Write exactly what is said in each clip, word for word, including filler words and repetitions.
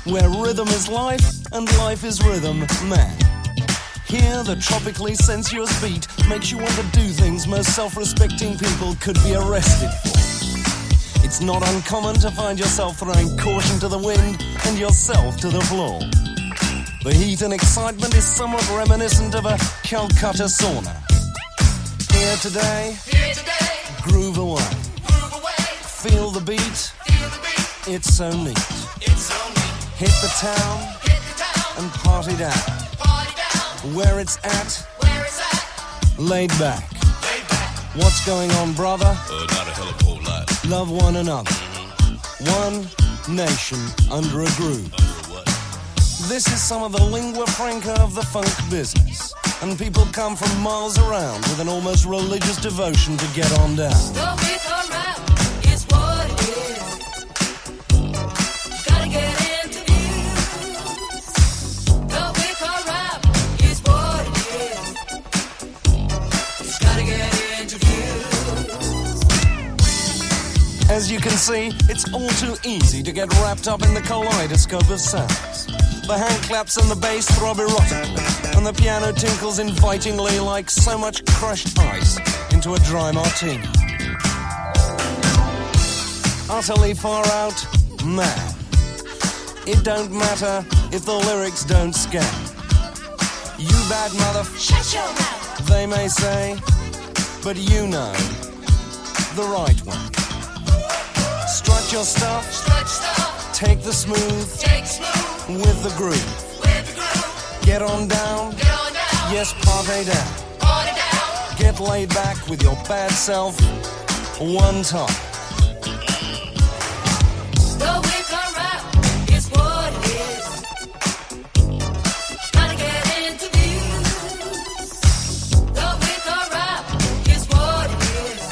where rhythm is life and life is rhythm, man. Here, the tropically sensuous beat makes you want to do things most self-respecting people could be arrested for. It's not uncommon to find yourself throwing caution to the wind and yourself to the floor. The heat and excitement is somewhat reminiscent of a Calcutta sauna. Here today, Here today, groove away. groove away, Feel the beat, feel the beat, it's so neat. it's so neat. Hit the town Hit the town, and party down. party down, Where it's at, where it's at, laid back. laid back. What's going on, brother? Uh, not a hell of a whole lot. Love one another. One nation under a groove. This is some of the lingua franca of the funk business. And people come from miles around with an almost religious devotion to get on down. The whip around is what it is. Gotta get into views. The whip around is what it is. Gotta get into views. As you can see, it's all too easy to get wrapped up in the kaleidoscope of sounds. The hand claps and the bass throb erotically, and the piano tinkles invitingly like so much crushed ice into a dry martini. Utterly far out, mad. It don't matter if the lyrics don't scan. You bad mother, Shut your mouth. they may say, but you know the right way. Strut your stuff, Stretch stuff, take the smooth take smooth with the groove. with the groove. Get on down, Get on down, yes, party down. party down. Get laid back with your bad self one time. The whip around is what it is. Gotta get into views. The whip around is what it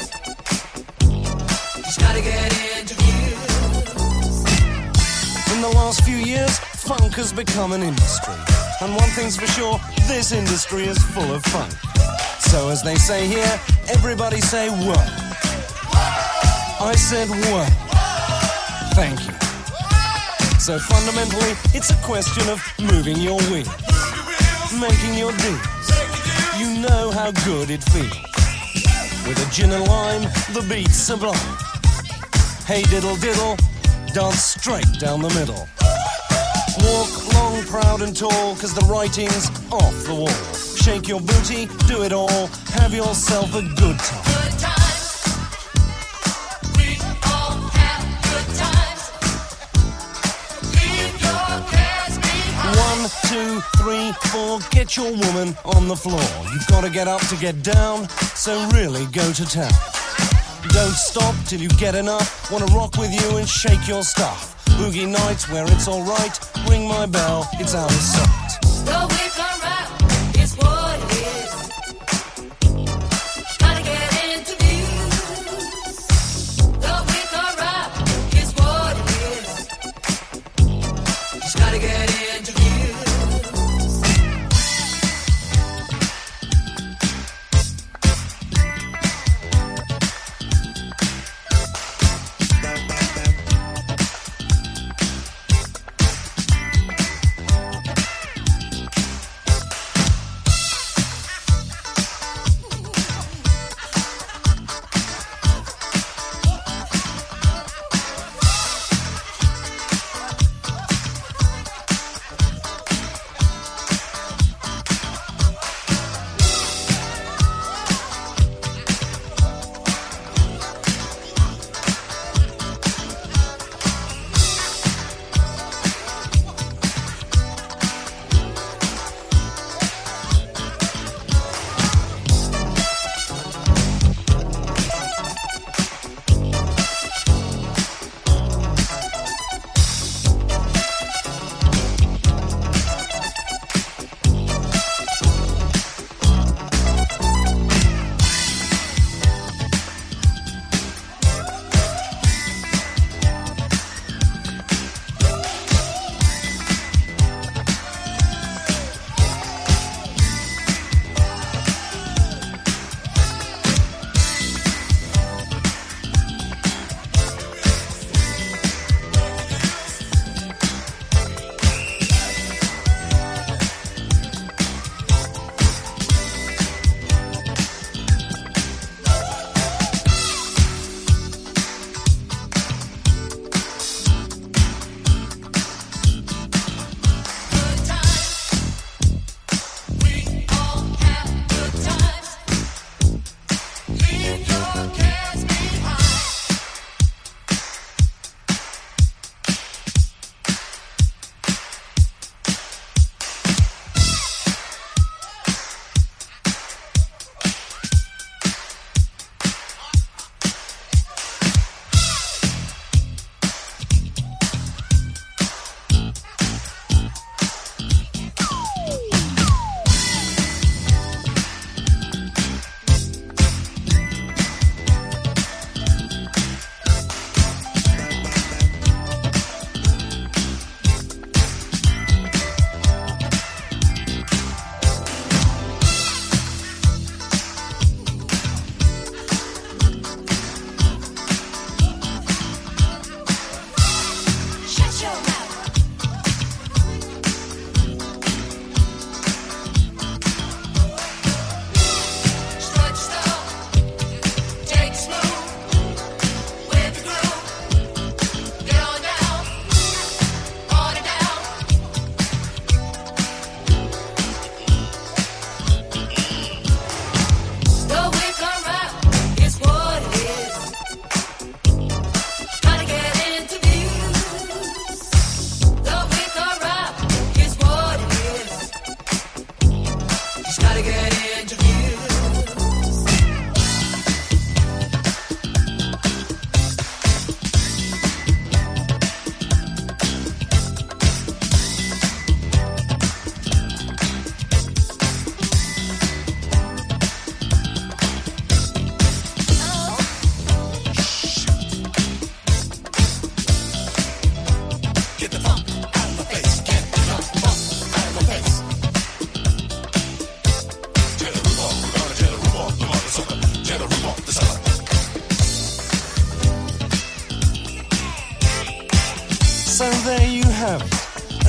is. Just gotta get into views. In the last few years, funk has become an industry. And one thing's for sure, this industry is full of funk. So as they say here, everybody say whoa. I said whoa. Thank you. So fundamentally, it's a question of moving your wheels, making your deals. You know how good it feels. With a gin and lime, the beat's sublime. Hey diddle diddle, dance straight down the middle. Walk long, proud and tall, cause the writing's off the wall. Shake your booty, do it all, have yourself a good time. Good times. We all have good times. Leave your cares behind. One, two, three, four, get your woman on the floor. You've gotta get up to get down, so really go to town. Don't stop till you get enough, wanna rock with you and shake your stuff. Boogie nights where it's alright, ring my bell, it's out of sight. The whip around is what it is. Gotta get into views. The whip around is what it is. Just gotta get into views.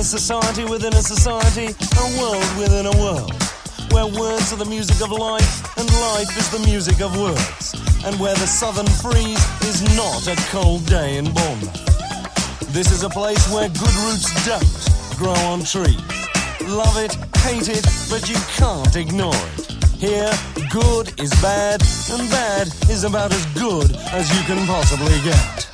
A society within a society, a world within a world, where words are the music of life and life is the music of words, and where the southern freeze is not a cold day in Bournemouth. This is a place where good roots don't grow on trees. Love it, hate it, but you can't ignore it. Here, good is bad, and bad is about as good as you can possibly get.